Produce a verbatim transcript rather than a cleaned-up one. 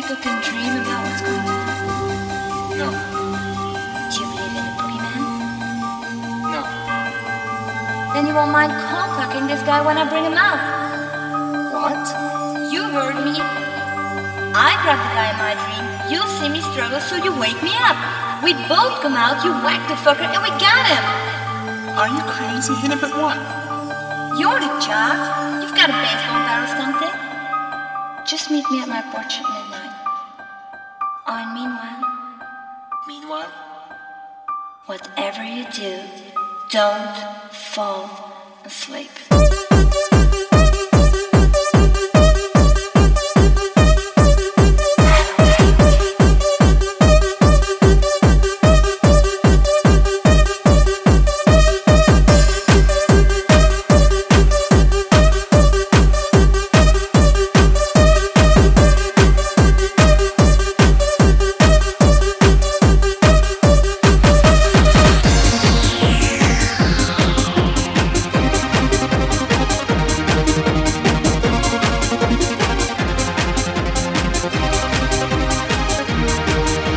people can dream about what's going on? No. Do you believe in the boogeyman? No. Then you won't mind cock-blocking this guy when I bring him out. What? You heard me. I grab the guy in my dream, you see me struggle, so you wake me up. We both come out, you whack the fucker, and we got him. Are you crazy? Hit him at what? You're the jock. You've got a baseball bat or something. Just meet me at my porch at midnight. Oh, and meanwhile, Meanwhile? whatever you do, don't fall asleep.